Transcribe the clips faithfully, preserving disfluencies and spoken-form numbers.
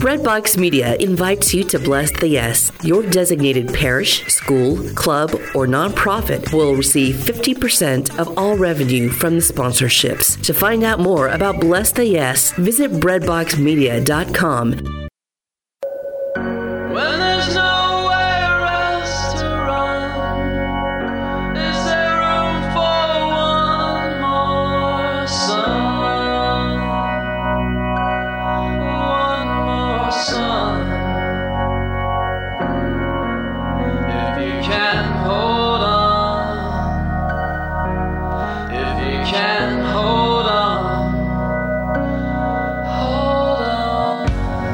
Breadbox Media invites you to Bless the Yes. Your designated parish, school, club, or nonprofit will receive fifty percent of all revenue from the sponsorships. To find out more about Bless the Yes, visit breadbox media dot com. When there's nowhere else to run, is there room for one more sun? One more sun. If you can hold on, if you can hold on, hold on.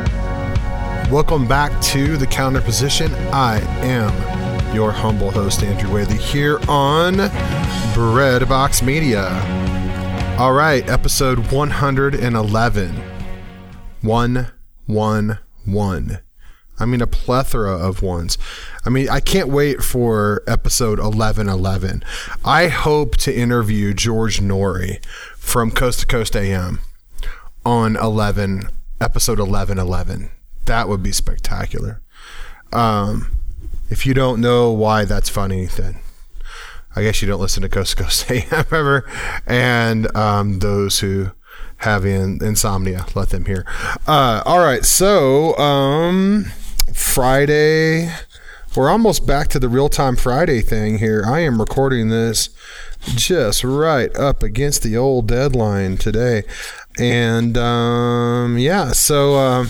Welcome back to The Counter Position. I am your humble host, Andrew Whaley, here on Breadbox Media. All right, episode one eleven. one one one. I mean, a plethora of ones. I mean, I can't wait for episode eleven eleven. I hope to interview George Noory from Coast to Coast A M on eleven, episode eleven eleven. That would be spectacular. Um, if you don't know why that's funny, then I guess you don't listen to Coast to Coast A M ever. And um, those who have in, insomnia, let them hear. Uh, all right, so um, Friday, we're almost back to the real-time Friday thing here. I am recording this just right up against the old deadline today. And um, yeah, so... Uh,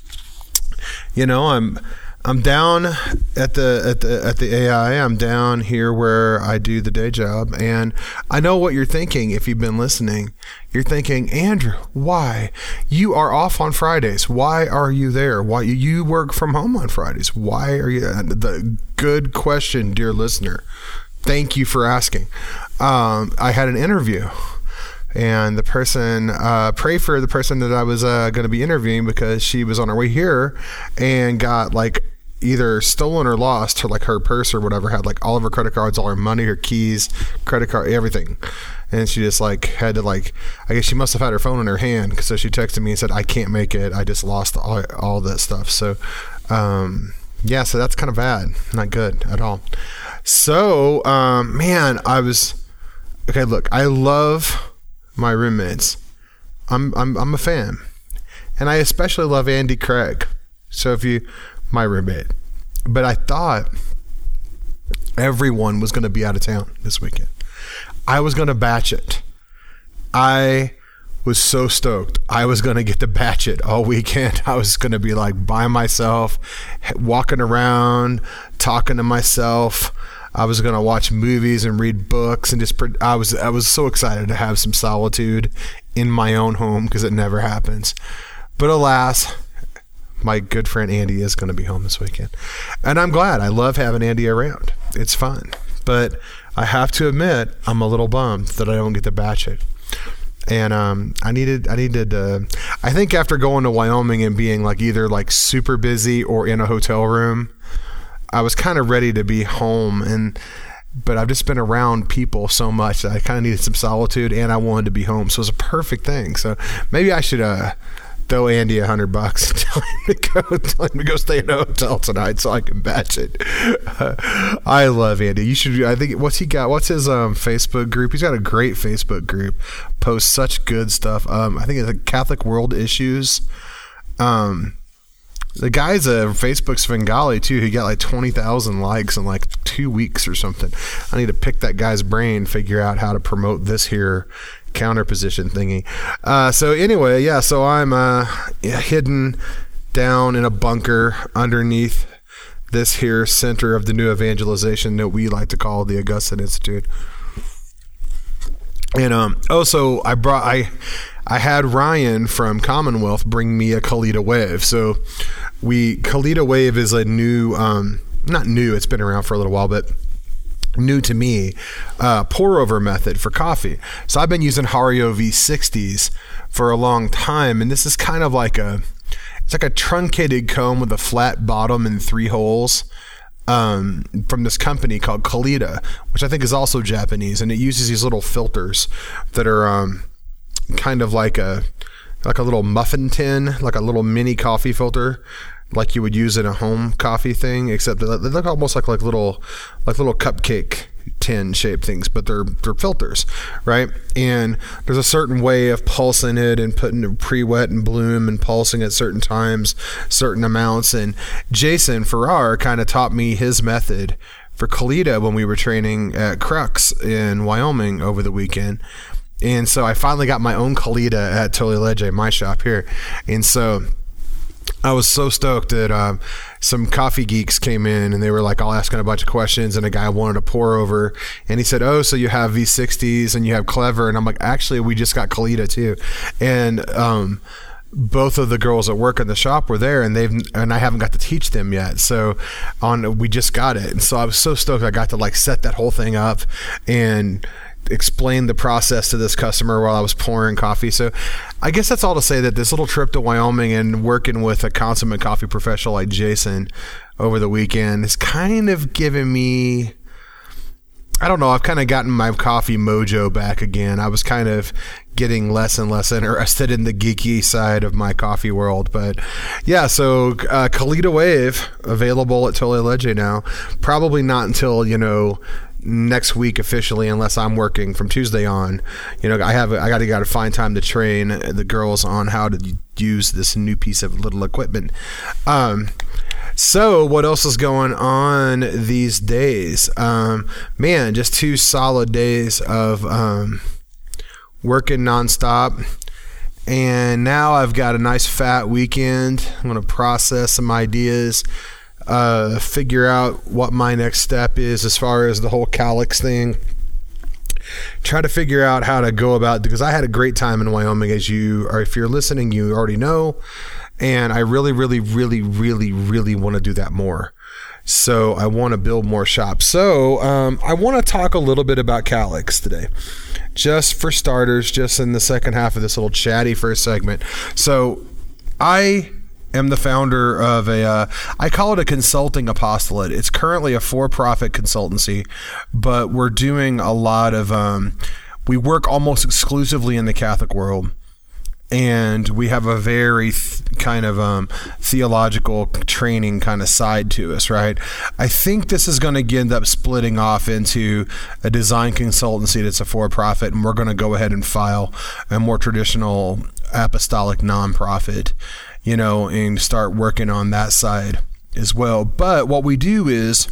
You know, I'm I'm down at the at the at the A I. I'm down here where I do the day job, and I know what you're thinking. If you've been listening, you're thinking, Andrew, why? You are off on Fridays. Why are you there? Why you work from home on Fridays? Why are you? The good question, dear listener. Thank you for asking. Um, I had an interview. And the person, uh, pray for the person that I was uh, going to be interviewing, because she was on her way here and got like either stolen or lost her, like her purse or whatever, had like all of her credit cards, all her money, her keys, credit card, everything. And she just like had to like, I guess she must have had her phone in her hand. So she texted me and said, I can't make it. I just lost all, all that stuff. So, um, yeah, so that's kind of bad. Not good at all. So, um, man, I was, okay, look, I love my roommates. I'm I'm I'm a fan, and I especially love Andy Craig. So if you, my roommate, but I thought everyone was going to be out of town this weekend. I was going to batch it. I was so stoked. I was going to get to batch it all weekend. I was going to be like by myself, walking around, talking to myself. I was going to watch movies and read books and just, I was, I was so excited to have some solitude in my own home, because it never happens. But alas, my good friend Andy is going to be home this weekend. And I'm glad. I love having Andy around. It's fun. But I have to admit, I'm a little bummed that I don't get to batch it. And um, I needed, I needed, uh, I think after going to Wyoming and being like either like super busy or in a hotel room, I was kind of ready to be home, and but I've just been around people so much that I kind of needed some solitude, and I wanted to be home. So it was a perfect thing. So maybe I should uh, throw Andy a hundred bucks and tell him to go, tell him to go stay in a hotel tonight so I can batch it. Uh, I love Andy. You should. I think what's he got? What's his um, Facebook group? He's got a great Facebook group. Posts such good stuff. Um, I think it's like Catholic World Issues. Um. The guy's a Facebook Svengali too. He got like twenty thousand likes in like two weeks or something. I need to pick that guy's brain, figure out how to promote this here counter position thingy. Uh, so anyway, yeah, so I'm uh, yeah, hidden down in a bunker underneath this here center of the new evangelization that we like to call the Augustine Institute. And um, also I brought, I, I had Ryan from Commonwealth bring me a Kalita Wave. So we, Kalita Wave is a new, um, not new, it's been around for a little while, but new to me, uh, pour over method for coffee. So I've been using Hario V sixties for a long time. And this is kind of like a, it's like a truncated comb with a flat bottom and three holes. Um, from this company called Kalita, which I think is also Japanese, and it uses these little filters that are um, kind of like a like a little muffin tin, like a little mini coffee filter, like you would use in a home coffee thing, except they look almost like like little like little cupcake tin shaped things, but they're they're filters, right? And there's a certain way of pulsing it and putting it pre-wet and bloom and pulsing at certain times, certain amounts. And Jason Farrar kind of taught me his method for Kalita when we were training at Crux in Wyoming over the weekend. And so I finally got my own Kalita at Tole Legge, my shop here. And so I was so stoked that um, some coffee geeks came in and they were like all asking a bunch of questions, and a guy wanted to pour over, and he said, oh, so you have V sixties and you have Clever. And I'm like, actually, we just got Kalita too. And um, both of the girls that work in the shop were there, and they've and I haven't got to teach them yet. So on we just got it. And so I was so stoked I got to like set that whole thing up and explain the process to this customer while I was pouring coffee. So I guess that's all to say that this little trip to Wyoming and working with a consummate coffee professional like Jason over the weekend has kind of given me, I don't know, I've kind of gotten my coffee mojo back again. I was kind of getting less and less interested in the geeky side of my coffee world. But yeah, so uh, Kalita Wave available at Tole Legge now. Probably not until, you know, next week officially, unless I'm working from Tuesday on. You know, I have I got to got to find time to train the girls on how to use this new piece of little equipment. Um, so what else is going on these days? Um, man, just two solid days of um, working nonstop. And now I've got a nice fat weekend. I'm going to process some ideas, uh, figure out what my next step is as far as the whole Calyx thing. Try to figure out how to go about, because I had a great time in Wyoming, as you, or if you're listening, you already know. And I really, really, really, really, really want to do that more. So I want to build more shops. So um, I want to talk a little bit about Calyx today, just for starters, just in the second half of this little chatty first segment. So I am the founder of a, uh, I call it a consulting apostolate. It's currently a for-profit consultancy, but we're doing a lot of, um, we work almost exclusively in the Catholic world. And we have a very th- kind of um, theological training kind of side to us, right? I think this is going to end up splitting off into a design consultancy that's a for-profit, and we're going to go ahead and file a more traditional apostolic nonprofit, you know, and start working on that side as well. But what we do is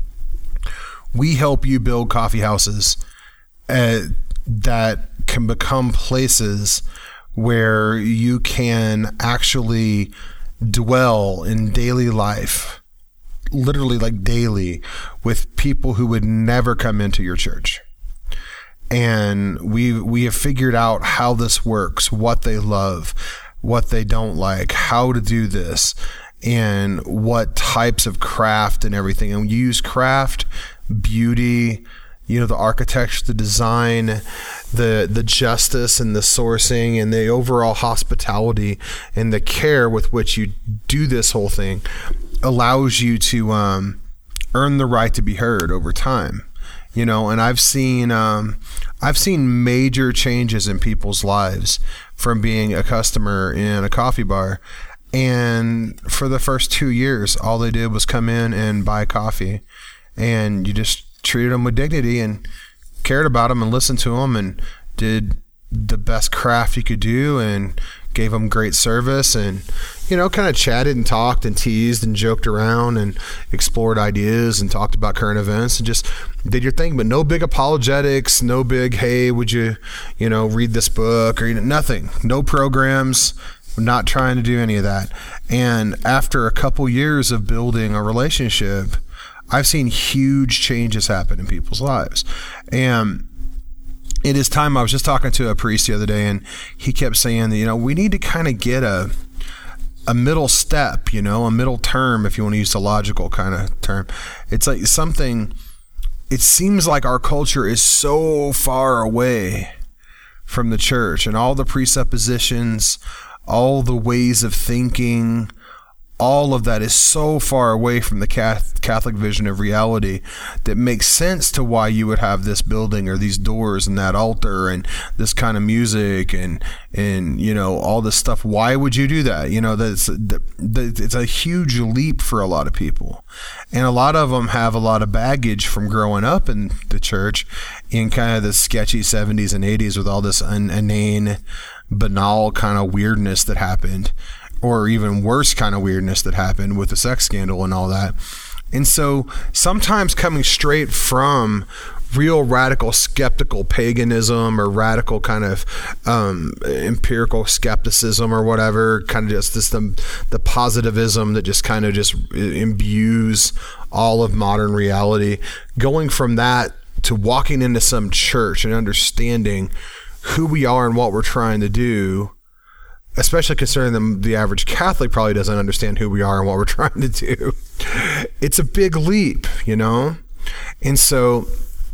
we help you build coffee houses uh, that can become places where you can actually dwell in daily life, literally like daily, with people who would never come into your church. And we we have figured out how this works, what they love, what they don't like, how to do this, and what types of craft and everything. And we use craft, beauty, you know, the architecture, the design, the the justice and the sourcing and the overall hospitality and the care with which you do this whole thing allows you to um, earn the right to be heard over time. You know, and I've seen um, I've seen major changes in people's lives from being a customer in a coffee bar. And for the first two years, all they did was come in and buy coffee, and you just treated them with dignity and cared about them and listened to them and did the best craft you could do and gave them great service and, you know, kind of chatted and talked and teased and joked around and explored ideas and talked about current events and just did your thing. But no big apologetics, no big, hey, would you, you know, read this book or, you know, nothing, no programs. We're not trying to do any of that. And after a couple years of building a relationship, I've seen huge changes happen in people's lives. And it is time. I was just talking to a priest the other day, and he kept saying that, you know, we need to kind of get a a middle step, you know, a middle term, if you want to use the logical kind of term. It's like something, it seems like our culture is so far away from the church and all the presuppositions, all the ways of thinking, all of that is so far away from the Catholic vision of reality that makes sense to why you would have this building or these doors and that altar and this kind of music and and you know all this stuff. Why would you do that? You know, that's it's a huge leap for a lot of people, and a lot of them have a lot of baggage from growing up in the church in kind of the sketchy seventies and eighties with all this inane, banal kind of weirdness that happened, or even worse kind of weirdness that happened with the sex scandal and all that. And so sometimes coming straight from real radical skeptical paganism or radical kind of um, empirical skepticism or whatever, kind of just this the, the positivism that just kind of just imbues all of modern reality, going from that to walking into some church and understanding who we are and what we're trying to do, especially considering the, the average Catholic probably doesn't understand who we are and what we're trying to do. It's a big leap, you know? And so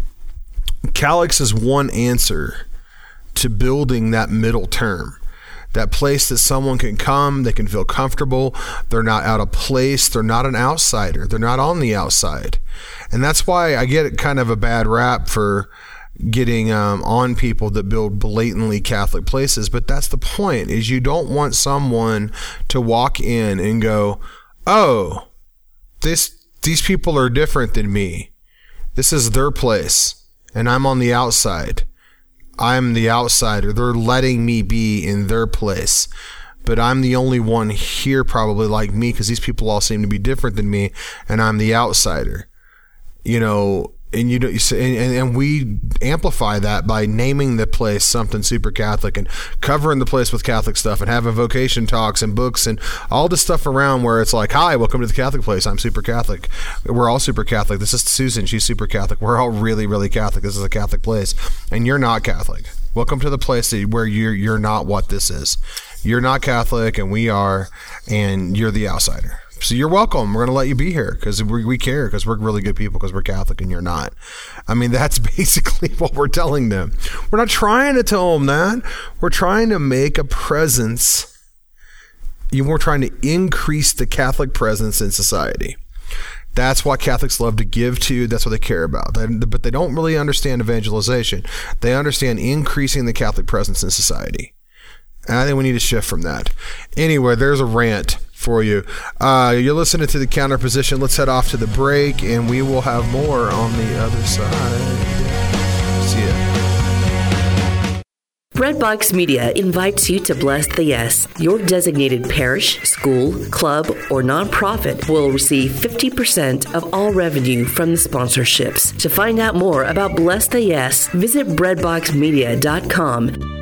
Calyx is one answer to building that middle term, that place that someone can come, they can feel comfortable, they're not out of place, they're not an outsider, they're not on the outside. And that's why I get kind of a bad rap for getting um, on people that build blatantly Catholic places, but that's the point, is you don't want someone to walk in and go, oh, this these people are different than me. This is their place, and I'm on the outside. I'm the outsider. They're letting me be in their place, but I'm the only one here probably like me because these people all seem to be different than me, and I'm the outsider. You know, and you know, and, and we amplify that by naming the place something super Catholic and covering the place with Catholic stuff and having vocation talks and books and all this stuff around where it's like, hi, welcome to the Catholic place. I'm super Catholic. We're all super Catholic. This is Susan. She's super Catholic. We're all really, really Catholic. This is a Catholic place, and you're not Catholic. Welcome to the place where you're you're not what this is. You're not Catholic, and we are, and you're the outsider. So you're welcome. We're going to let you be here because we, we care, because we're really good people, because we're Catholic and you're not. I mean, that's basically what we're telling them. We're not trying to tell them that. We're trying to make a presence. We're trying to increase the Catholic presence in society. That's what Catholics love to give to. That's what they care about. But they don't really understand evangelization. They understand increasing the Catholic presence in society. And I think we need to shift from that. Anyway, there's a rant for you. Uh, you're listening to The Counter Position. Let's head off to the break, and we will have more on the other side. See ya. Breadbox Media invites you to Bless the Yes. Your designated parish, school, club, or nonprofit will receive fifty percent of all revenue from the sponsorships. To find out more about Bless the Yes, visit breadbox media dot com.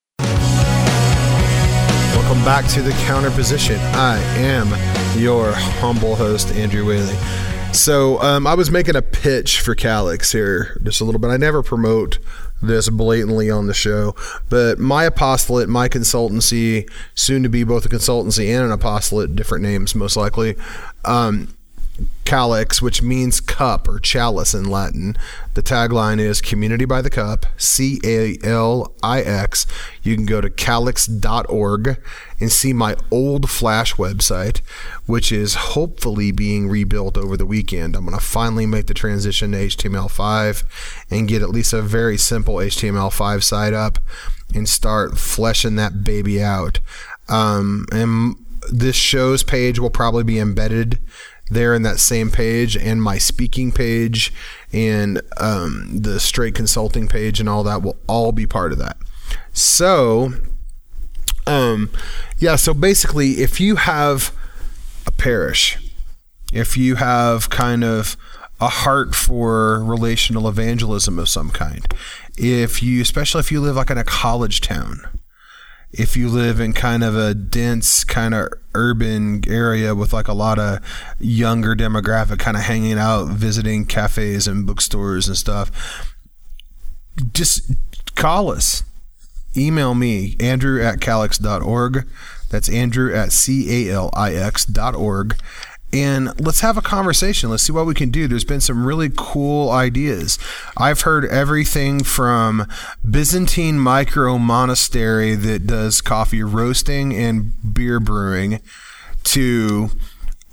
Welcome back to The Counter Position. I am your humble host, Andrew Whaley. So um, I was making a pitch for Calyx here just a little bit. I never promote this blatantly on the show, but my apostolate, my consultancy, soon to be both a consultancy and an apostolate, different names most likely, um, Calyx, which means cup or chalice in Latin. The tagline is Community by the Cup, C A L I X. You can go to calyx dot org and see my old Flash website, which is hopefully being rebuilt over the weekend. I'm going to finally make the transition to H T M L five and get at least a very simple H T M L five site up and start fleshing that baby out. Um, and this show's page will probably be embedded there in that same page, and my speaking page and um, the straight consulting page and all that will all be part of that. So, um, yeah, so basically if you have a parish, if you have kind of a heart for relational evangelism of some kind, if you, especially if you live like in a college town, if you live in kind of a dense kind of urban area with like a lot of younger demographic kind of hanging out, visiting cafes and bookstores and stuff, just call us. Email me, Andrew at calyx dot org. That's Andrew at C A L I X dot org. And let's have a conversation. Let's see what we can do. There's been some really cool ideas. I've heard everything from Byzantine micro monastery that does coffee roasting and beer brewing to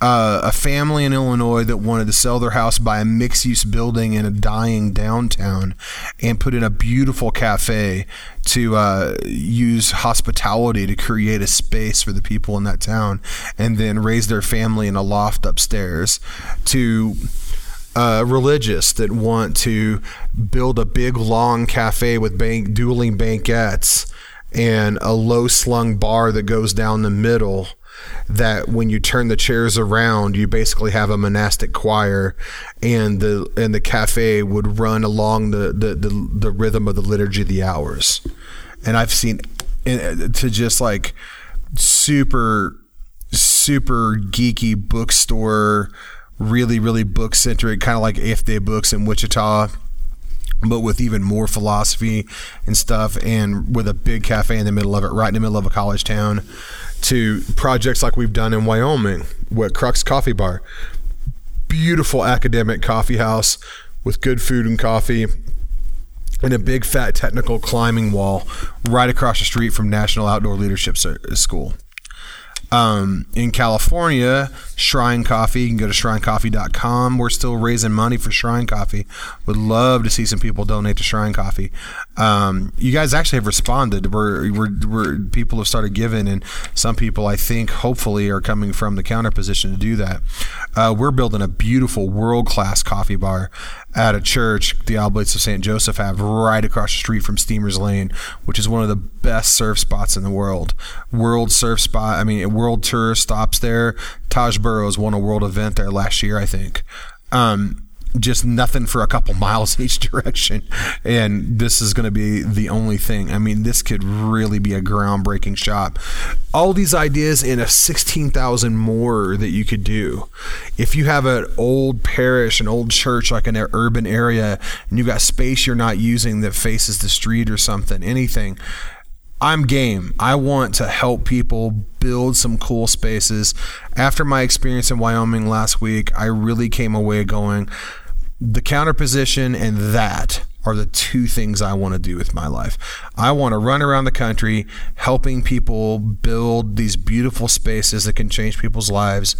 uh, a family in Illinois that wanted to sell their house, buy a mixed-use building in a dying downtown, and put in a beautiful cafe to uh, use hospitality to create a space for the people in that town, and then raise their family in a loft upstairs, to uh, religious that want to build a big, long cafe with bank, dueling banquettes and a low-slung bar that goes down the middle, that when you turn the chairs around, you basically have a monastic choir, and the and the cafe would run along the the, the, the rhythm of the Liturgy of the Hours. And I've seen to just like super, super geeky bookstore, really, really book-centric, kind of like A F D Books in Wichita, but with even more philosophy and stuff, and with a big cafe in the middle of it, right in the middle of a college town, to projects like we've done in Wyoming with Crux Coffee Bar. Beautiful academic coffee house with good food and coffee, and a big fat technical climbing wall right across the street from National Outdoor Leadership School. Um, in California, Shrine Coffee, you can go to shrine coffee dot com. We're still raising money for Shrine Coffee. Would love to see some people donate to Shrine Coffee. Um, you guys actually have responded. We're, we're, we're, people have started giving, and some people, I think, hopefully are coming from the counter position to do that. Uh, we're building a beautiful world-class coffee bar at a church the Oblates of Saint Joseph have right across the street from Steamers Lane, which is one of the best surf spots in the world. World surf spot. I mean, world tour stops there. Taj Burroughs won a world event there last year, I think. Um, just nothing for a couple miles each direction. And this is going to be the only thing. I mean, this could really be a groundbreaking shop. All these ideas in a sixteen thousand more that you could do. If you have an old parish, an old church, like in an urban area, and you've got space you're not using that faces the street or something, anything, I'm game. I want to help people build some cool spaces. After my experience in Wyoming last week, I really came away going, the counter position and that are the two things I want to do with my life. I want to run around the country helping people build these beautiful spaces that can change people's lives,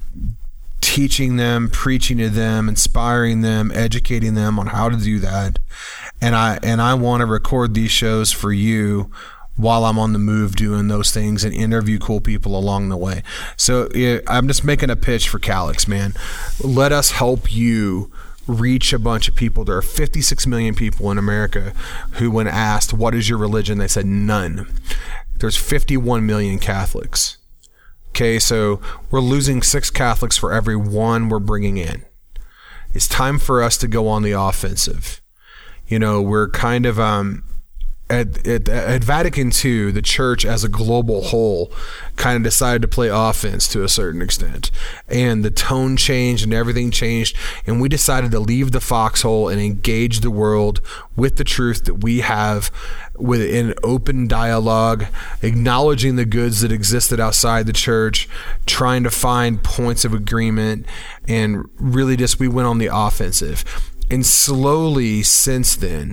teaching them, preaching to them, inspiring them, educating them on how to do that. And I and I want to record these shows for you while I'm on the move doing those things, and interview cool people along the way. So yeah, I'm just making a pitch for Calix, man. Let us help you reach a bunch of people. There are fifty-six million people in America who, when asked, what is your religion, they said none. There's fifty-one million Catholics. Okay, so we're losing six Catholics for every one we're bringing in. It's time for us to go on the offensive. You know, we're kind of... um At, at, at Vatican two, the church as a global whole kind of decided to play offense to a certain extent. And the tone changed and everything changed. And we decided to leave the foxhole and engage the world with the truth that we have within open dialogue, acknowledging the goods that existed outside the church, trying to find points of agreement, and really just we went on the offensive. And slowly since then,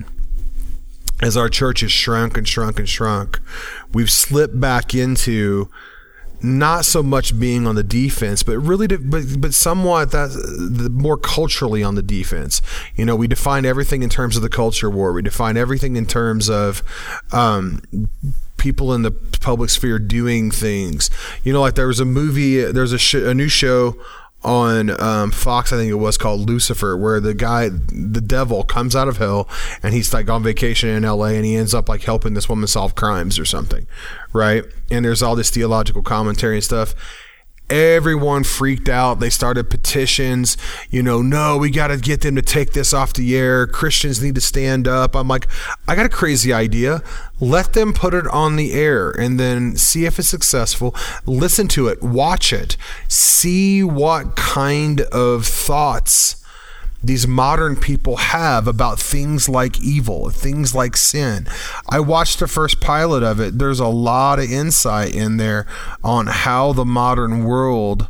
as our church has shrunk and shrunk and shrunk, we've slipped back into not so much being on the defense, but really, to, but but somewhat that the, more culturally on the defense. You know, we define everything in terms of the culture war. We define everything in terms of um, people in the public sphere doing things. You know, like there was a movie, there's a, sh- a new show on um, Fox, I think it was, called Lucifer, where the guy, the devil, comes out of hell and he's like on vacation in L A and he ends up like helping this woman solve crimes or something, right? And there's all this theological commentary and stuff. Everyone freaked out. They started petitions, you know, no, we got to get them to take this off the air. Christians need to stand up. I'm like, I got a crazy idea. Let them put it on the air and then see if it's successful. Listen to it, watch it, see what kind of thoughts these modern people have about things like evil, things like sin. I watched the first pilot of it. There's a lot of insight in there on how the modern world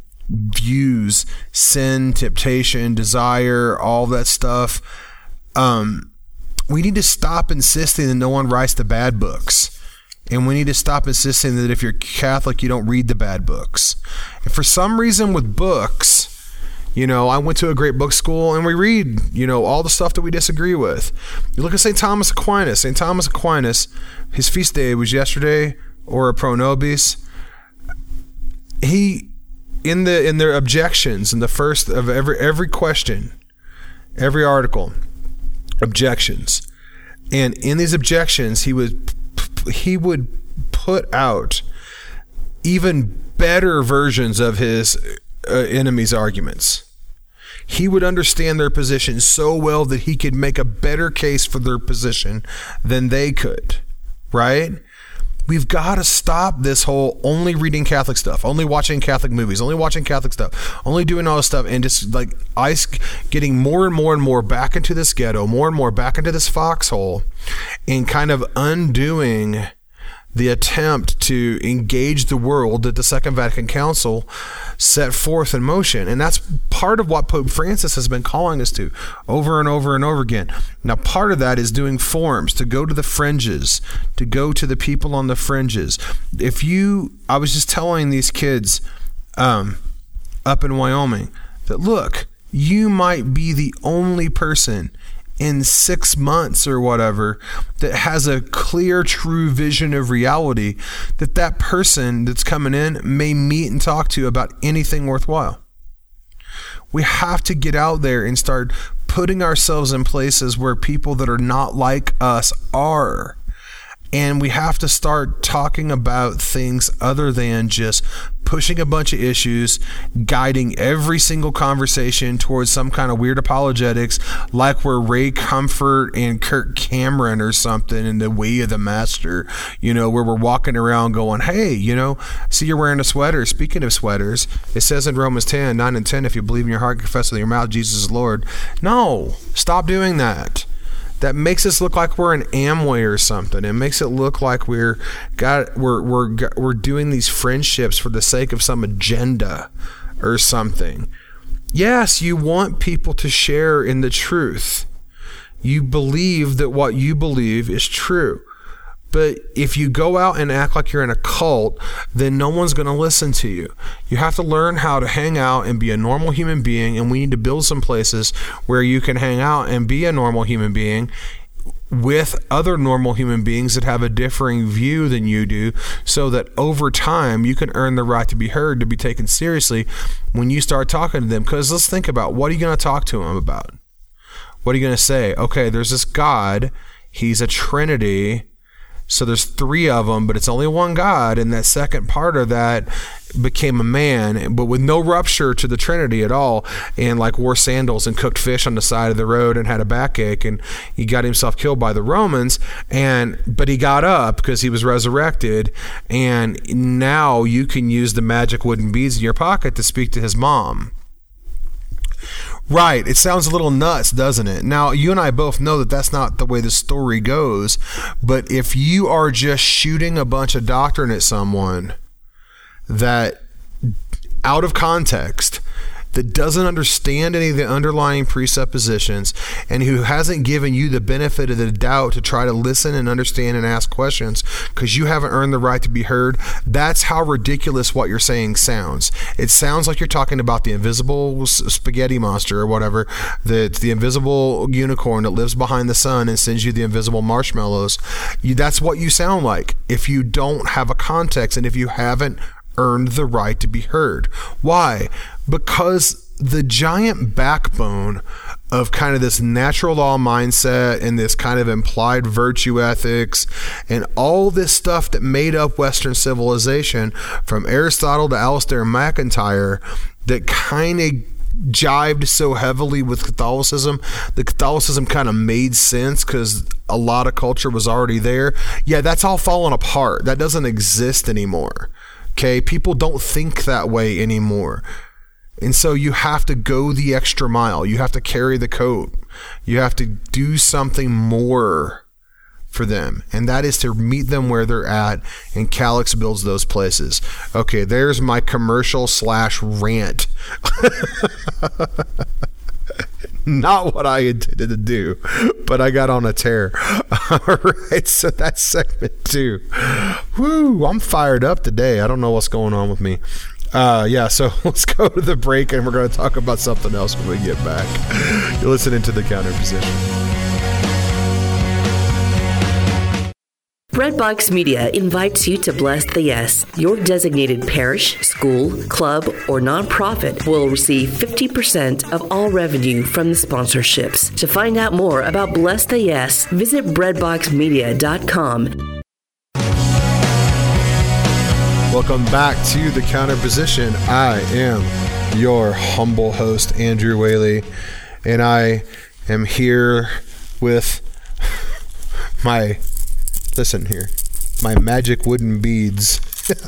views sin, temptation, desire, all that stuff. Um, we need to stop insisting that no one writes the bad books And we need to stop insisting that if you're Catholic, you don't read the bad books. And for some reason with books, you know, I went to a great book school and we read, you know, all the stuff that we disagree with. You look at Saint Thomas Aquinas. Saint Thomas Aquinas, his feast day was yesterday, or pro nobis. He, in the in their objections, in the first of every every question, every article, objections. And in these objections, he would he would put out even better versions of his uh, enemies' arguments. He would understand their position so well that he could make a better case for their position than they could, right? We've got to stop this whole only reading Catholic stuff, only watching Catholic movies, only watching Catholic stuff, only doing all this stuff, and just like ice getting more and more and more back into this ghetto, more and more back into this foxhole, and kind of undoing the attempt to engage the world that the Second Vatican Council set forth in motion. And that's part of what Pope Francis has been calling us to over and over and over again. Now, part of that is doing forums, to go to the fringes, to go to the people on the fringes. If you, I was just telling these kids um, up in Wyoming that, look, you might be the only person in six months or whatever that has a clear, true vision of reality that that person that's coming in may meet and talk to about anything worthwhile. We have to get out there and start putting ourselves in places where people that are not like us are. And we have to start talking about things other than just pushing a bunch of issues, guiding every single conversation towards some kind of weird apologetics, like we're Ray Comfort and Kirk Cameron or something in the way of the master, you know, where we're walking around going, hey, you know, see you're wearing a sweater. Speaking of sweaters, it says in Romans ten, nine and ten, if you believe in your heart, confess with your mouth, Jesus is Lord. No, stop doing that. That makes us look like we're an Amway or something. It makes it look like we're got we're we're we're doing these friendships for the sake of some agenda or something. Yes, you want people to share in the truth. You believe that what you believe is true. But if you go out and act like you're in a cult, then no one's going to listen to you. You have to learn how to hang out and be a normal human being, and we need to build some places where you can hang out and be a normal human being with other normal human beings that have a differing view than you do, so that over time you can earn the right to be heard, to be taken seriously when you start talking to them. Because let's think about, what are you going to talk to them about? What are you going to say? Okay, there's this God. He's a Trinity. So there's three of them, but it's only one God, and that second part of that became a man, but with no rupture to the Trinity at all, and like wore sandals and cooked fish on the side of the road and had a backache, and he got himself killed by the Romans, and but he got up because he was resurrected, and now you can use the magic wooden beads in your pocket to speak to his mom. Right, it sounds a little nuts, doesn't it? Now, you and I both know that that's not the way the story goes, but if you are just shooting a bunch of doctrine at someone that, out of context, that doesn't understand any of the underlying presuppositions, and who hasn't given you the benefit of the doubt to try to listen and understand and ask questions because you haven't earned the right to be heard, that's how ridiculous what you're saying sounds. It sounds like you're talking about the invisible spaghetti monster or whatever, the, the invisible unicorn that lives behind the sun and sends you the invisible marshmallows. You, that's what you sound like if you don't have a context and if you haven't earned the right to be heard. Why? Because the giant backbone of kind of this natural law mindset and this kind of implied virtue ethics and all this stuff that made up Western civilization, from Aristotle to Alistair McIntyre, that kind of jived so heavily with Catholicism, the Catholicism kind of made sense because a lot of culture was already there. Yeah, that's all fallen apart. That doesn't exist anymore. Okay, people don't think that way anymore. And so you have to go the extra mile. You have to carry the coat. You have to do something more for them. And that is to meet them where they're at. And Calyx builds those places. Okay, there's my commercial slash rant. not what I intended to do, but I got on a tear. All right, so that's segment two. Woo, I'm fired up today. I don't know what's going on with me. Uh, yeah, so let's go to the break, and we're going to talk about something else when we get back. You're listening to The Counter Position. Breadbox Media invites you to bless the Yes. Your designated parish, school, club, or nonprofit will receive fifty percent of all revenue from the sponsorships. To find out more about Bless the Yes, visit breadbox media dot com. Welcome back to The Counter Position. I am your humble host, Andrew Whaley, and I am here with my... Listen here, my magic wooden beads.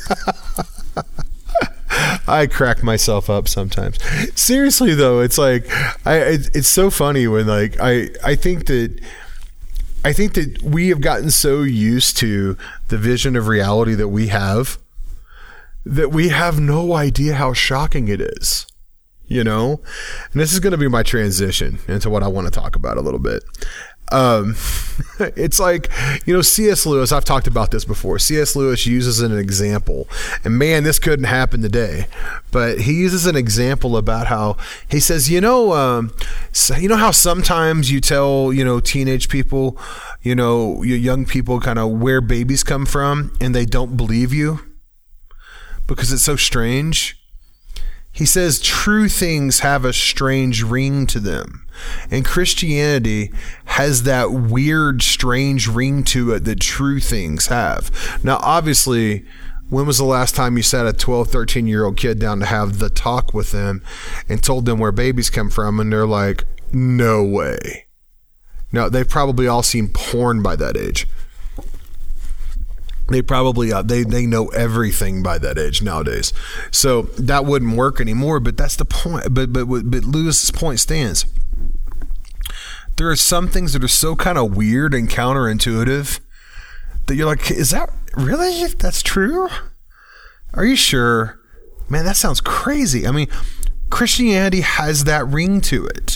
I crack myself up sometimes. Seriously though, it's like I. It's so funny when like I. I think that. I think that we have gotten so used to the vision of reality that we have that we have no idea how shocking it is. You know, and this is going to be my transition into what I want to talk about a little bit. Um, it's like, you know, C S Lewis, I've talked about this before. C S Lewis uses an example, and man, this couldn't happen today, but he uses an example about how he says, you know, um, so, you know how sometimes you tell, you know, teenage people, you know, young people kind of where babies come from, and they don't believe you because it's so strange. He says true things have a strange ring to them. And Christianity has that weird, strange ring to it that true things have. Now, obviously, when was the last time you sat a twelve, thirteen-year-old kid down to have the talk with them and told them where babies come from, and they're like, no way. Now, they've probably all seen porn by that age. They probably uh, they they know everything by that age nowadays, so that wouldn't work anymore. But that's the point. But but but Lewis's point stands. There are some things that are so kind of weird and counterintuitive that you're like, is that really? That's true? Are you sure? Man, that sounds crazy. I mean, Christianity has that ring to it,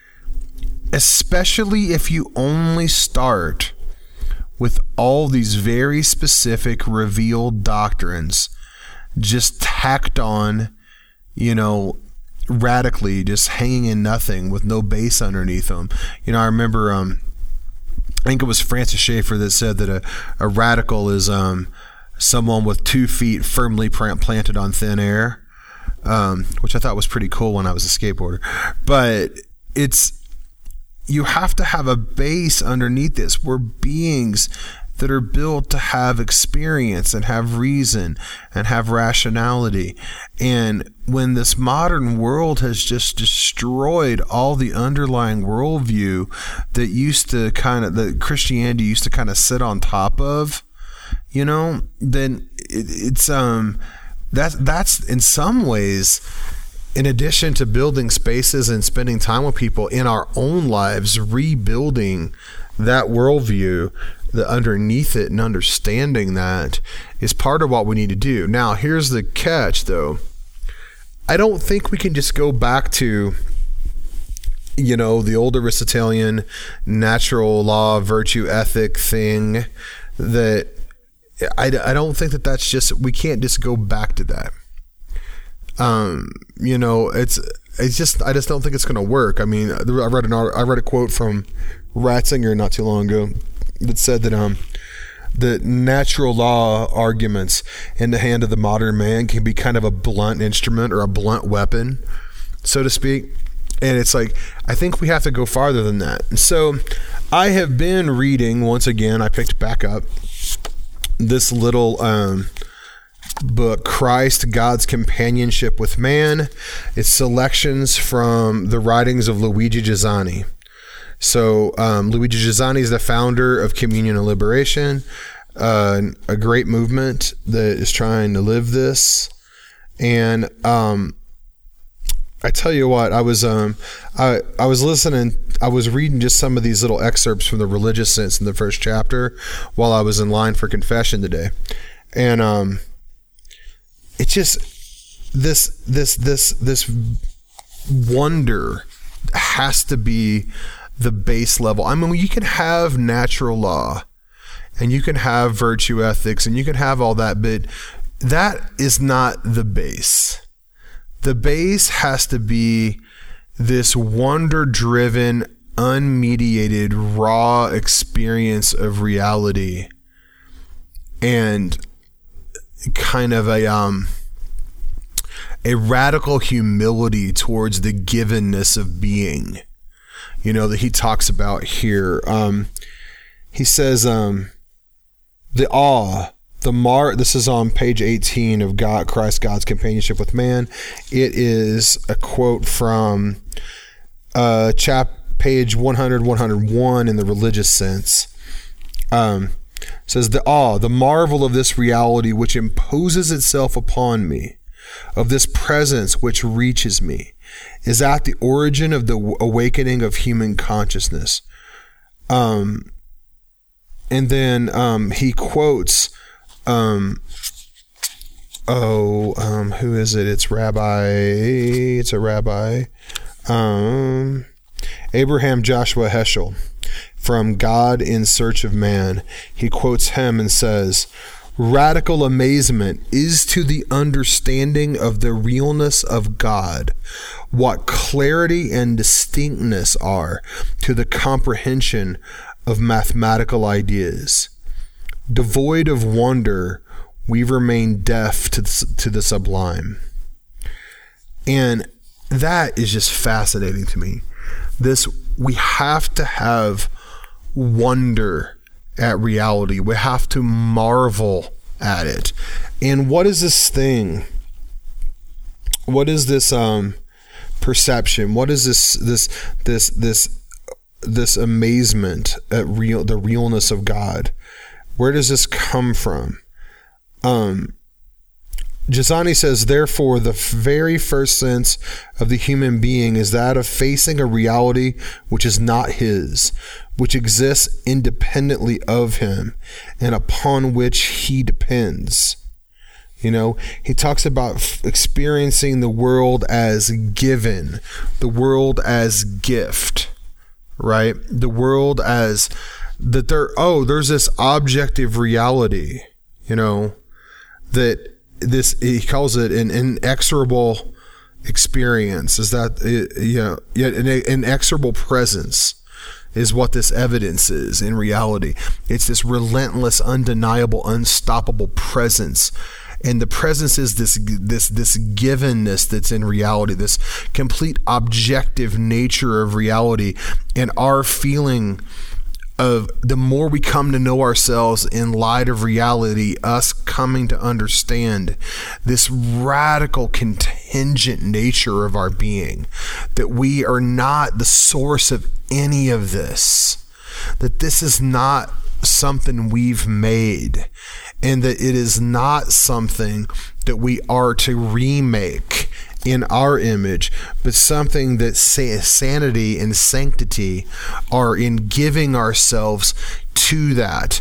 especially if you only start with all these very specific revealed doctrines just tacked on, you know, radically, just hanging in nothing with no base underneath them. You know, I remember, um, I think it was Francis Schaeffer that said that a, a radical is um, someone with two feet firmly planted on thin air, um, which I thought was pretty cool when I was a skateboarder. But it's, you have to have a base underneath this. We're beings that are built to have experience and have reason and have rationality. And when this modern world has just destroyed all the underlying worldview that used to kind of, that Christianity used to kind of sit on top of, you know, then it, it's, um, that's, that's in some ways, in addition to building spaces and spending time with people in our own lives, rebuilding that worldview, the underneath it, and understanding that is part of what we need to do. Now, here's the catch, though. I don't think we can just go back to, you know, the old Aristotelian natural law, virtue ethic thing. That I, I don't think that that's just, we can't just go back to that. Um, you know, it's, it's just, I just don't think it's going to work. I mean, I read an, I read a quote from Ratzinger not too long ago that said that, um, the natural law arguments in the hand of the modern man can be kind of a blunt instrument or a blunt weapon, so to speak. And it's like, I think we have to go farther than that. And so I have been reading, once again, I picked back up this little, um, book, Christ, God's Companionship with Man. It's selections from the writings of Luigi Giussani. So um, Luigi Giussani is the founder of Communion and Liberation, uh, a great movement that is trying to live this. And um, I tell you what, I was um, I I was listening, I was reading just some of these little excerpts from the Religious Sense in the first chapter while I was in line for confession today, and um. It's just this, this, this, this wonder has to be the base level. I mean, you can have natural law and you can have virtue ethics and you can have all that, but that is not the base. The base has to be this wonder-driven, unmediated, raw experience of reality, and kind of a um a radical humility towards the givenness of being, you know, that he talks about here. Um, he says, um, the awe, the mar, this is on page eighteen of God, Christ, God's Companionship with Man. It is a quote from uh, chap, page one hundred, one hundred one in the religious sense. Um, says, the awe, the marvel of this reality which imposes itself upon me, of this presence which reaches me, is at the origin of the awakening of human consciousness. Um, and then um, he quotes, um, oh, um, who is it? It's Rabbi, it's a Rabbi, um, Abraham Joshua Heschel, from God in Search of Man. He quotes him and says, radical amazement is to the understanding of the realness of God what clarity and distinctness are to the comprehension of mathematical ideas. Devoid of wonder, we remain deaf to the, to the sublime. And that is just fascinating to me. This, we have to have wonder at reality. We have to marvel at it. And what is this thing? What is this um perception? What is this this this this this amazement at real the realness of God? Where does this come from? Um Giussani says, therefore, the very first sense of the human being is that of facing a reality which is not his, which exists independently of him, and upon which he depends. You know, he talks about f- experiencing the world as given, the world as gift, right? The world as that there, oh, there's this objective reality, you know, that this, he calls it an inexorable experience. Is that, you know, an inexorable presence is what this evidence is in reality. It's this relentless, undeniable, unstoppable presence. And the presence is this this this givenness that's in reality, this complete objective nature of reality, and our feeling of the more we come to know ourselves in light of reality, us coming to understand this radical contingent nature of our being, that we are not the source of any of this, that this is not something we've made, and that it is not something that we are to remake in our image, but something that sanity and sanctity are in giving ourselves to that,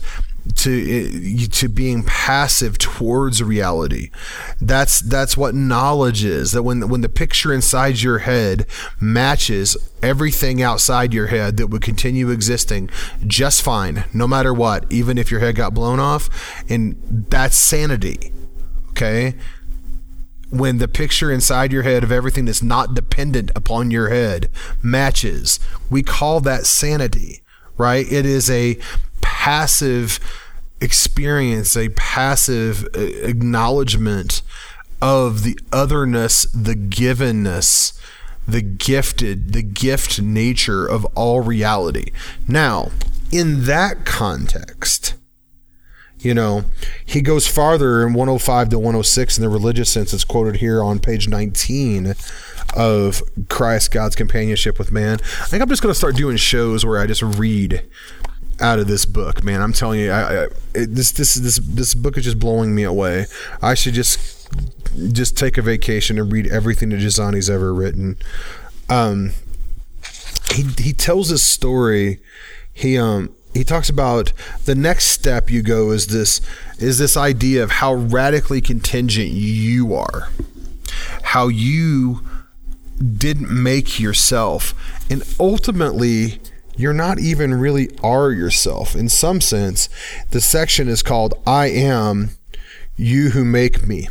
to to being passive towards reality. That's that's what knowledge is. That when when the picture inside your head matches everything outside your head that would continue existing just fine, no matter what, even if your head got blown off, and that's sanity. Okay? When the picture inside your head of everything that's not dependent upon your head matches, we call that sanity, right? It is a passive experience, a passive acknowledgement of the otherness, the givenness, the gifted, the gift nature of all reality. Now, in that context, you know, he goes farther in one oh five to one oh six in the religious sense. It's quoted here on page nineteen of Christ, God's Companionship with Man. I think I'm just going to start doing shows where I just read out of this book, man. I'm telling you, I, I, it, this this this this book is just blowing me away. I should just just take a vacation and read everything that Giussani's ever written. Um, he he tells this story. He um. He talks about the next step you go is this is this idea of how radically contingent you are, how you didn't make yourself. And ultimately, you're not even really are yourself. In some sense, the section is called I Am You Who Make Me.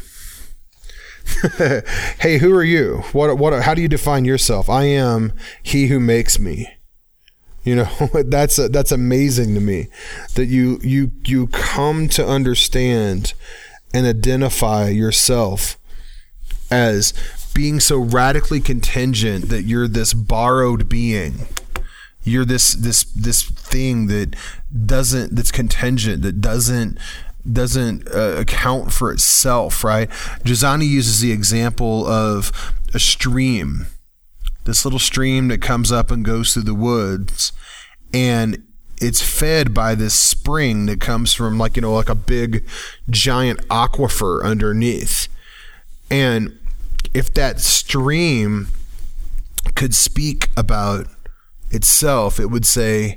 Hey, who are you? What, what, how do you define yourself? I am he who makes me. You know, that's, a, that's amazing to me that you, you, you come to understand and identify yourself as being so radically contingent that you're this borrowed being. You're this, this, this thing that doesn't, that's contingent, that doesn't, doesn't uh, account for itself, right? Giussani uses the example of a stream, this little stream that comes up and goes through the woods, and it's fed by this spring that comes from, like, you know, like a big giant aquifer underneath. And if that stream could speak about itself, it would say,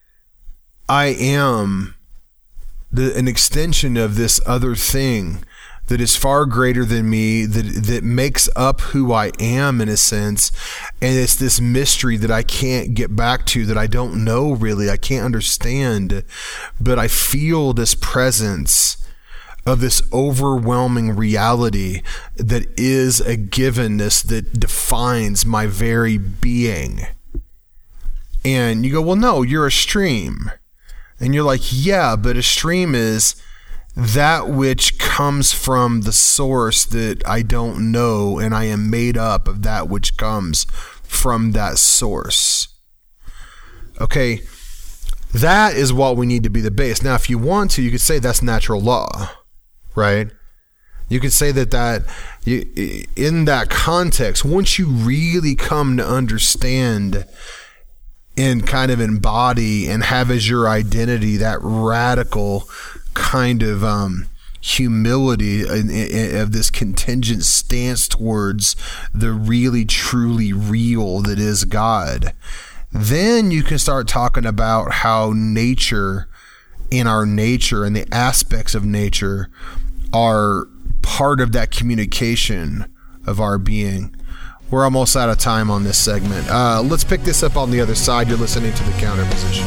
I am the, an extension of this other thing that is far greater than me, that that makes up who I am in a sense. And it's this mystery that I can't get back to, that I don't know really, I can't understand, but I feel this presence of this overwhelming reality that is a givenness that defines my very being. And you go, well, no, you're a stream. And you're like, yeah, but a stream is that which comes from the source that I don't know, and I am made up of that which comes from that source. Okay, that is what we need to be the base. Now, if you want to, you could say that's natural law, right? You could say that that you, in that context, once you really come to understand and kind of embody and have as your identity that radical kind of um, humility in, in, of this contingent stance towards the really truly real that is God, then you can start talking about how nature, in our nature and the aspects of nature, are part of that communication of our being. We're almost out of time on this segment. Uh, let's pick this up on the other side. You're listening to The Counter Position.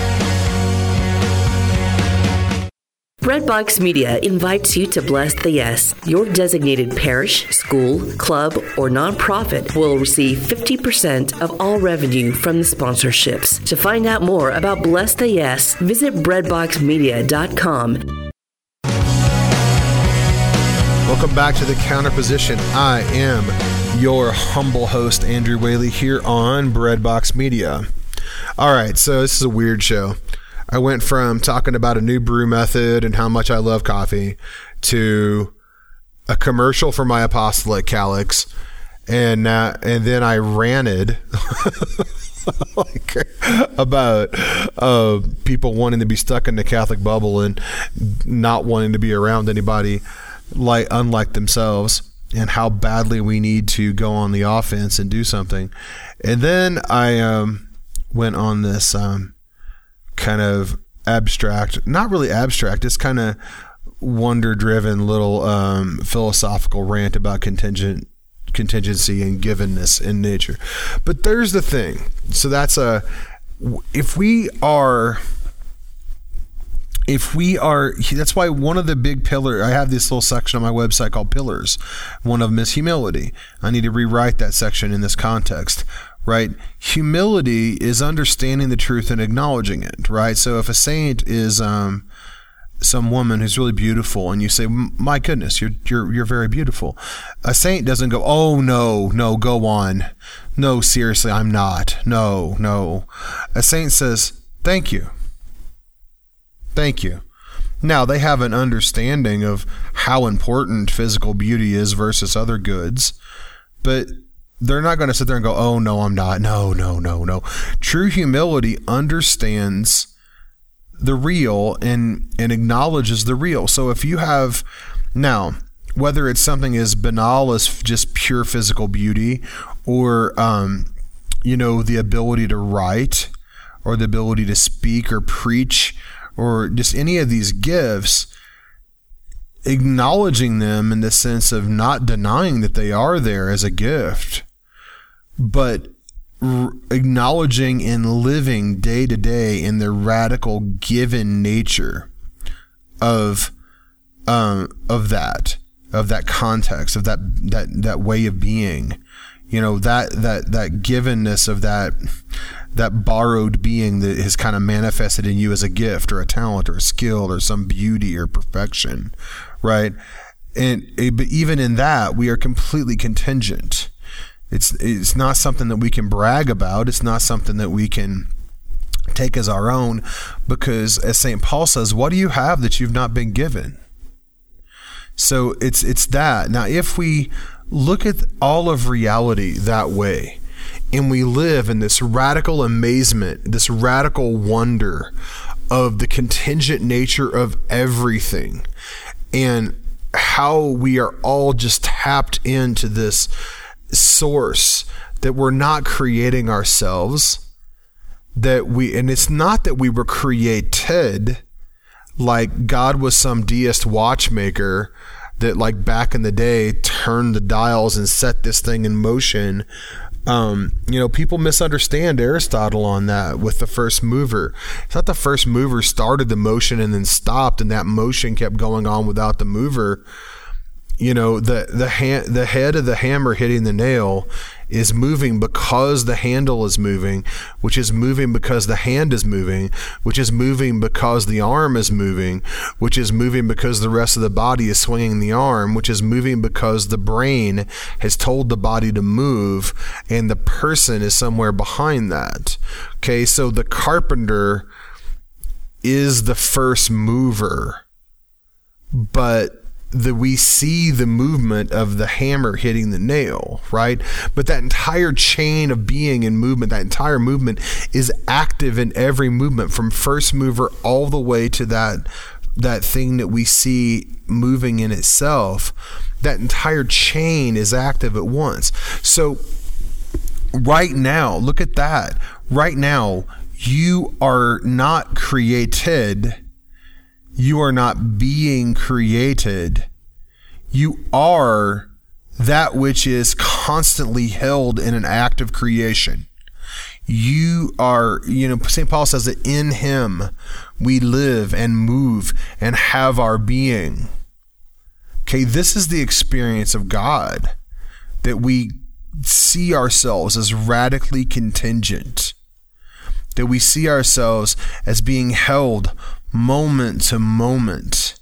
Breadbox Media invites you to Bless the Yes. Your designated parish, school, club, or nonprofit will receive fifty percent of all revenue from the sponsorships. To find out more about Bless the Yes, visit breadbox media dot com. Welcome back to The Counter Position. I am your humble host, Andrew Whaley, here on Breadbox Media. All right, so this is a weird show. I went from talking about a new brew method and how much I love coffee to a commercial for my apostolate calyx, and uh, and then I ranted like about uh, people wanting to be stuck in the Catholic bubble and not wanting to be around anybody like unlike themselves, and how badly we need to go on the offense and do something. And then I um, went on this um, kind of abstract, not really abstract, it's kind of wonder-driven little um, philosophical rant about contingent contingency and givenness in nature. But there's the thing. So that's a, if we are... If we are, that's why one of the big pillars, I have this little section on my website called Pillars. One of them is humility. I need to rewrite that section in this context, right? Humility is understanding the truth and acknowledging it, right? So if a saint is um, some woman who's really beautiful, and you say, my goodness, you're you're you're very beautiful. A saint doesn't go, oh no, no, go on. No, seriously, I'm not. No, no. A saint says, thank you. Thank you. Now, they have an understanding of how important physical beauty is versus other goods, but they're not going to sit there and go, oh, no, I'm not. No, no, no, no. True humility understands the real and, and acknowledges the real. So if you have, now, whether it's something as banal as just pure physical beauty, or, um, you know, the ability to write, or the ability to speak or preach, or just any of these gifts, acknowledging them in the sense of not denying that they are there as a gift, but r- acknowledging and living day to day in the radical given nature of um, of that, of that context, of that that that way of being, you know, that that that givenness of that that borrowed being that has kind of manifested in you as a gift or a talent or a skill or some beauty or perfection, right? And but even in that, we are completely contingent. It's it's not something that we can brag about. It's not something that we can take as our own, because as Saint Paul says, what do you have that you've not been given? So it's it's that. Now, if we look at all of reality that way, and we live in this radical amazement, this radical wonder of the contingent nature of everything, and how we are all just tapped into this source that we're not creating ourselves, that we, and it's not that we were created like God was some deist watchmaker that, like back in the day, turned the dials and set this thing in motion. Um, you know, people misunderstand Aristotle on that with the first mover. It's not the first mover started the motion and then stopped, and that motion kept going on without the mover. You know, the the hand, the head of the hammer hitting the nail is moving because the handle is moving, which is moving because the hand is moving, which is moving because the arm is moving, which is moving because the rest of the body is swinging the arm, which is moving because the brain has told the body to move, and the person is somewhere behind that. Okay, so the carpenter is the first mover, but that we see the movement of the hammer hitting the nail, right? But that entire chain of being and movement, that entire movement is active in every movement, from first mover all the way to that that thing that we see moving in itself. That entire chain is active at once. So right now, look at that. Right now, you are not created. You are not being created. You are that which is constantly held in an act of creation. You are, you know, Saint Paul says that in him we live and move and have our being. Okay, this is the experience of God, that we see ourselves as radically contingent, that we see ourselves as being held moment to moment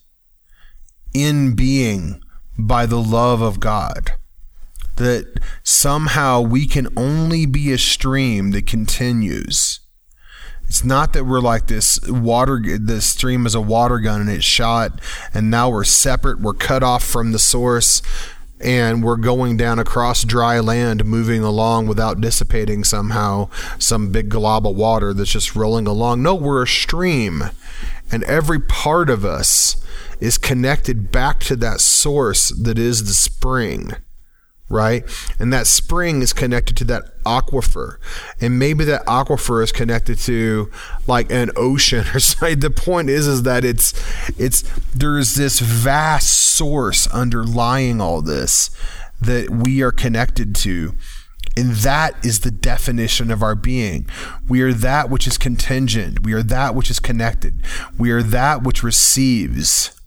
in being by the love of God, that somehow we can only be a stream that continues. It's not that we're like this water, this stream is a water gun and it's shot, and now we're separate, we're cut off from the source, and we're going down across dry land, moving along without dissipating somehow some big glob of water that's just rolling along. No, we're a stream. And every part of us is connected back to that source that is the spring, right? And that spring is connected to that aquifer. And maybe that aquifer is connected to like an ocean or something. The point is, is that it's, it's, there's this vast source underlying all this that we are connected to. And that is the definition of our being. We are that which is contingent. We are that which is connected. We are that which receives.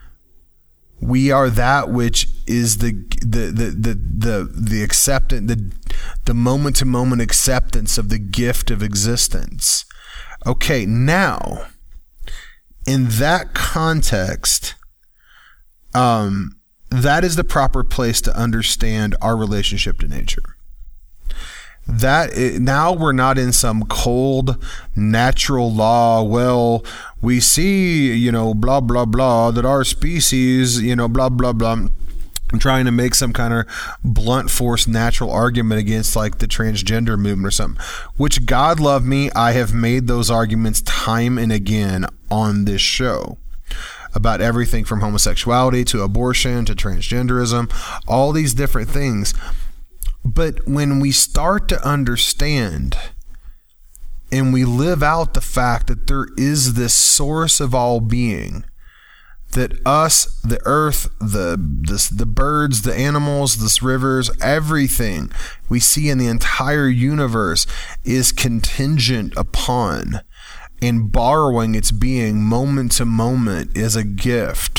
We are that which is the the the the the, the acceptance, the the moment to moment acceptance of the gift of existence. Okay, now in that context, um, that is the proper place to understand our relationship to nature. That it, now we're not in some cold natural law. Well, we see, you know, blah, blah, blah, that our species, you know, blah, blah, blah. I'm trying to make some kind of blunt force natural argument against like the transgender movement or something, which God love me, I have made those arguments time and again on this show about everything from homosexuality to abortion to transgenderism, all these different things. But when we start to understand and we live out the fact that there is this source of all being that us, the earth, the this, the birds, the animals, the rivers, everything we see in the entire universe is contingent upon and borrowing its being moment to moment is a gift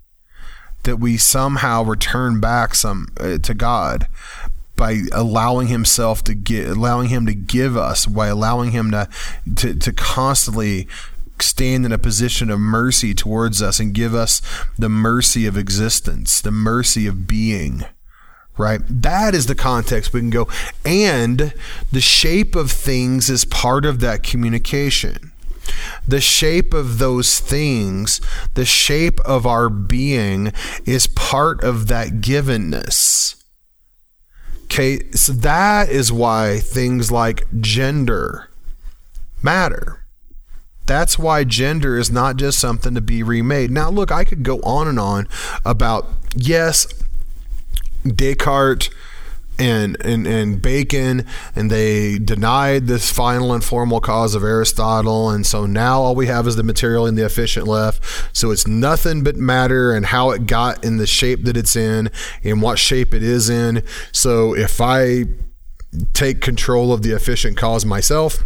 that we somehow return back some uh, to God by allowing himself to get, allowing him to give us, by allowing him to, to, to constantly stand in a position of mercy towards us and give us the mercy of existence, the mercy of being, right? That is the context we can go. And the shape of things is part of that communication. The shape of those things, the shape of our being is part of that givenness. Okay, so that is why things like gender matter. That's why gender is not just something to be remade. Now, look, I could go on and on about, yes, Descartes and, and, and Bacon, and they denied this final and formal cause of Aristotle, and so now all we have is the material and the efficient left. So it's nothing but matter and how it got in the shape that it's in and what shape it is in. So if I take control of the efficient cause myself,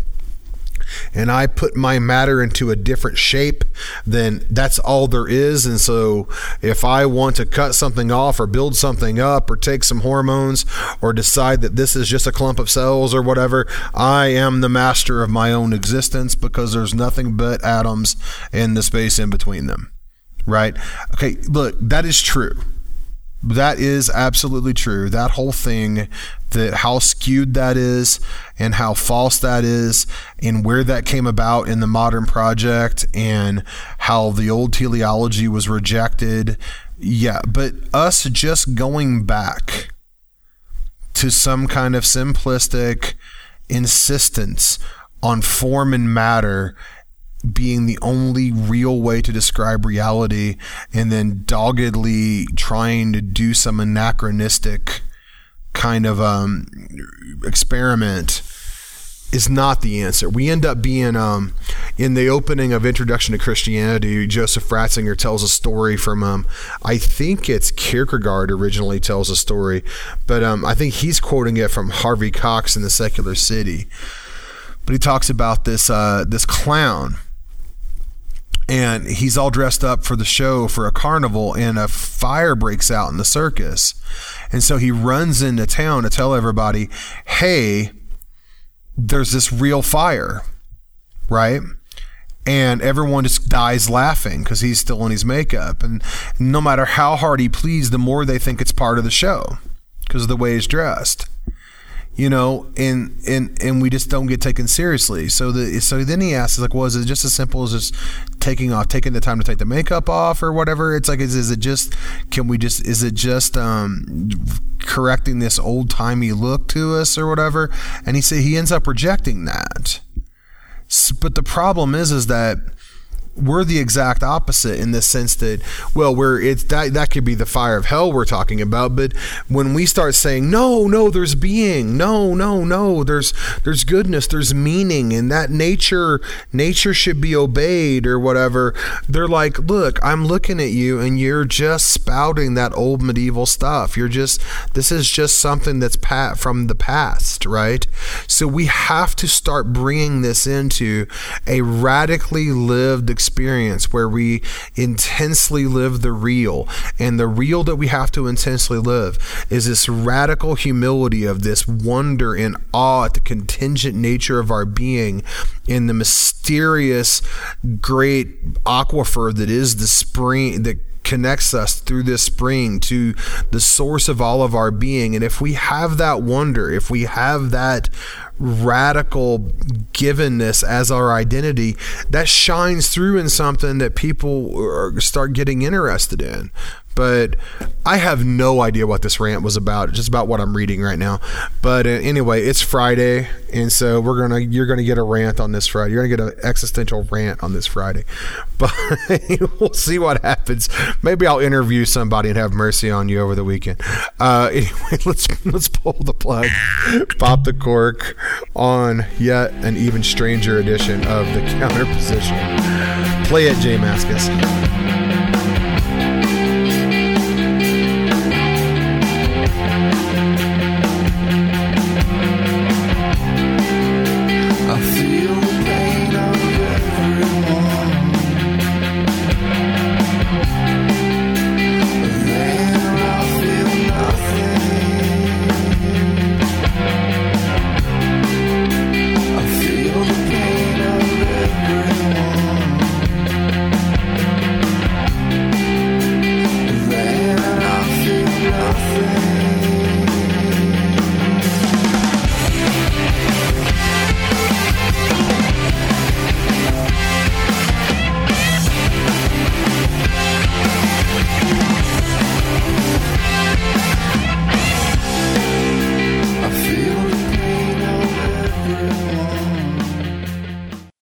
and I put my matter into a different shape, then that's all there is. And so if I want to cut something off or build something up or take some hormones or decide that this is just a clump of cells or whatever, I am the master of my own existence because there's nothing but atoms in the space in between them, right? Okay, look, that is true. That is absolutely true. That whole thing, that how skewed that is and how false that is and where that came about in the modern project and how the old teleology was rejected. Yeah, but us just going back to some kind of simplistic insistence on form and matter being the only real way to describe reality, and then doggedly trying to do some anachronistic kind of um, experiment is not the answer. We end up being, um, in the opening of Introduction to Christianity, Joseph Ratzinger tells a story from, um, I think it's Kierkegaard originally tells a story, but um, I think he's quoting it from Harvey Cox in The Secular City. But he talks about this uh, this clown, and he's all dressed up for the show for a carnival, and a fire breaks out in the circus. And so he runs into town to tell everybody, hey, there's this real fire, right? And everyone just dies laughing because he's still in his makeup. And no matter how hard he pleads, the more they think it's part of the show because of the way he's dressed. You know, and, and and we just don't get taken seriously. So the so then he asks, like, well, is it just as simple as just taking off, taking the time to take the makeup off or whatever? It's like, is, is it just, can we just, is it just um, correcting this old timey look to us or whatever? And he said he ends up rejecting that. But the problem is, is that we're the exact opposite in the sense that, well, we're it's that that could be the fire of hell we're talking about, but when we start saying no, no, there's being, no, no, no, there's there's goodness, there's meaning, and that nature nature should be obeyed or whatever, they're like, look, I'm looking at you and you're just spouting that old medieval stuff. You're just, this is just something that's pat from the past, right? So we have to start bringing this into a radically lived experience experience where we intensely live the real, and the real that we have to intensely live is this radical humility of this wonder and awe at the contingent nature of our being in the mysterious great aquifer that is the spring that connects us through this spring to the source of all of our being. And if we have that wonder, if we have that radical givenness as our identity, that shines through in something that people are, start getting interested in. But I have no idea what this rant was about. It's just about what I'm reading right now. But uh, anyway, it's Friday, and so we're gonna you're gonna get a rant on this Friday. You're gonna get an existential rant on this Friday. But we'll see what happens. Maybe I'll interview somebody and have mercy on you over the weekend. Uh, anyway, let's let's pull the plug, pop the cork on yet an even stranger edition of the Counter Position. Play it, Jay Mascis.